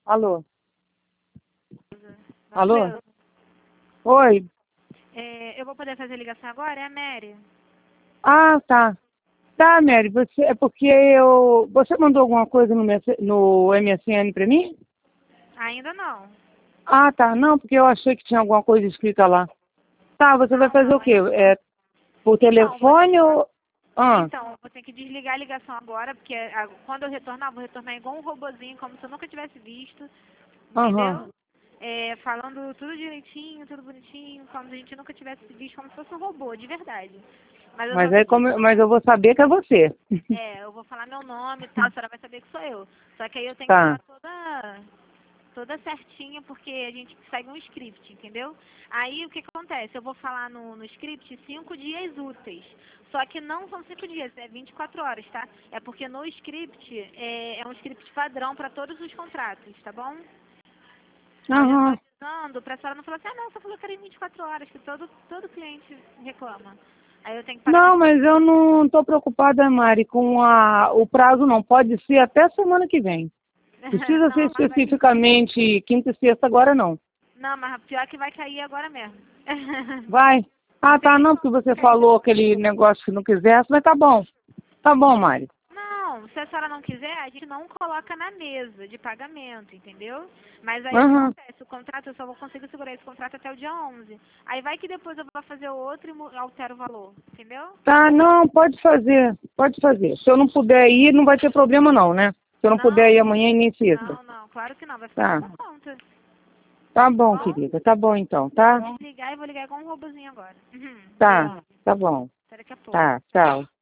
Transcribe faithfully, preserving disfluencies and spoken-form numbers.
Alô? Alô? Tranquilo? Oi? É, eu vou poder fazer ligação agora? É a Mary? Ah, tá. Tá, Mary, você, é porque eu... Você mandou alguma coisa no, mes- no M S N pra mim? Ainda não. Ah, tá. Não, porque eu achei que tinha alguma coisa escrita lá. Tá, você vai Não, fazer o não, quê? ainda não. É por Então, vou ter telefone que, ou... Ah, então, eu vou ter que desligar a ligação agora, porque a- quando eu retornar, vou retornar igual um robozinho, como se eu nunca tivesse visto, aham. entendeu? É, falando tudo direitinho, tudo bonitinho, como se a gente nunca tivesse visto, como se fosse um robô, de verdade. Mas eu só Mas vou aí te... como... eu- Mas eu vou saber que é você. É, eu vou falar meu nome e tal, a senhora vai saber que sou eu. Só que aí eu tenho que Tá. falar toda toda certinha, porque a gente segue um script, entendeu? Aí o que acontece? Eu vou falar no, no script cinco dias úteis. Só que não são cinco dias, é vinte e quatro horas, tá? É porque no script é, é um script padrão para todos os contratos, tá bom? Aí eu já tô Aham. avisando pra senhora não falar assim, ah não, você falou que era em vinte e quatro horas, que todo, todo cliente reclama. Aí eu tenho que parar com Não, esse... mas eu não tô preocupada, Mari, com a... o prazo não. Pode ser até semana que vem. Precisa ser Não, mas vai... especificamente quinta e sexta agora, não. Não, mas pior que vai cair agora mesmo. Vai. Não Ah, tem tá, nem não, como porque você cair falou depois. aquele negócio que não quisesse, mas tá bom. Tá bom, Mari. Não, se a senhora não quiser, a gente não coloca na mesa de pagamento, entendeu? Mas aí o que Aham. acontece? O contrato, eu só vou conseguir segurar esse contrato até o dia onze. Aí vai que depois eu vou fazer o outro e mu- altero o valor, entendeu? Tá, não, pode fazer. Pode fazer. Se eu não puder ir, não vai ter problema não, né? Se eu não puder Não, ir amanhã e nem sexta. não, não, claro que não, vai ficar Tá. por sua conta. Tá Tá bom, bom? querida. Tá bom então, Vou tá? desligar e vou ligar igual um robozinho agora. Uhum. Tá. Beijo. Tá bom. Até daqui a pouco. Tá, tchau.